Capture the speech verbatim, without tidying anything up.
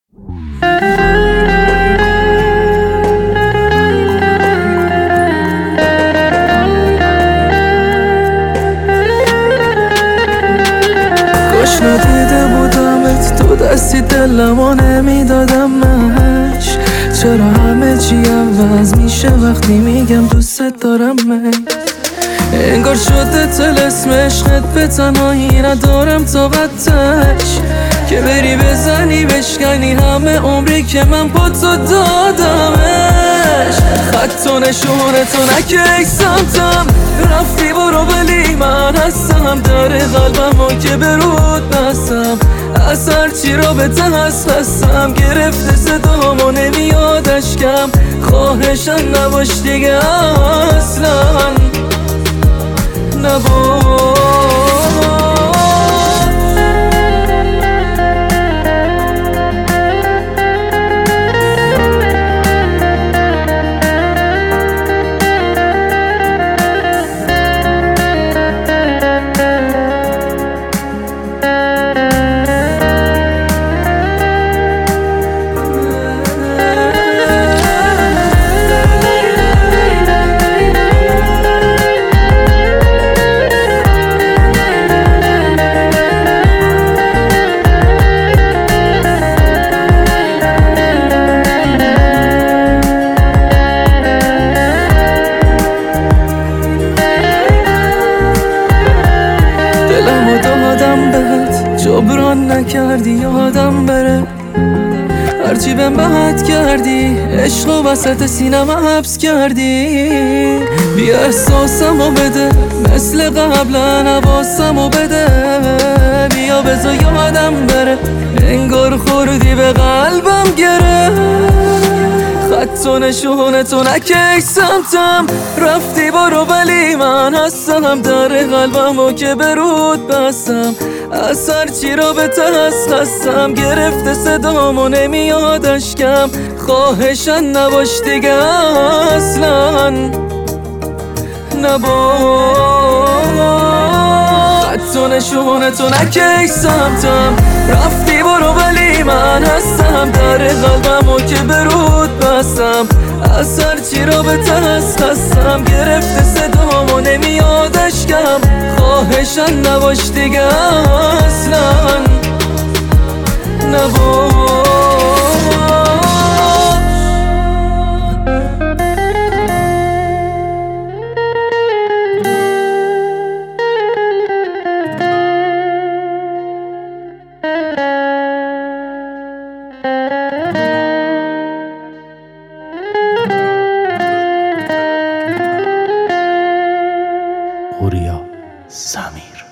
کاش ندیده بودمت تو دستی دلمو نمیدادمش. چرا همه چی عوض میشه وقتی میگم دوست دارمش؟ انگار شده طلسم عشقت، به تنهایی ندارم طاقتش که بری بزنی بشکنی همه عمری که من با تو دادمش. خط و نشونه تو نکش سمتم، رفتی برو ولی من هستم در قلبم و که به رود بستم. از هرچی رابطه هست هستم، گرفته صدامو نمیادش کم. خواهشم نباش دیگه اصلا نباش. جبران نکردی یادم بره، هرچی بهم بد کردی عشق و وسط سینم حبس کردی. بیا احساسمو بده مثل قبلا حواسمو بده، بیا بذار یادم بره انگار خوردی به قلبم گره. خط و نشونه تو نکش سمتم، رفتی برو ولی من هستم در قلبم و که به رود بستم. از هرچی رابطه هست هستم، گرفته صدامو نمیادش کم. خواهشم نباش دیگه اصلا نباش. خط و نشونه تو نکش سمتم، رفتی برو ولی من هستم در قلبم و که به رود بستم. از هرچی رابطه هست هستم، گرفته صدامو نمیادش کم. خواهشم نباش دیگه اصلا نباش. هوریا سمیر.